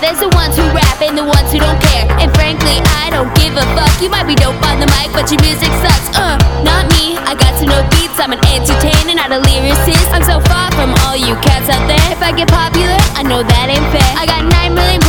There's the ones who rap and the ones who don't care. And frankly, I don't give a fuck. You might be dope on the mic, but your music sucks.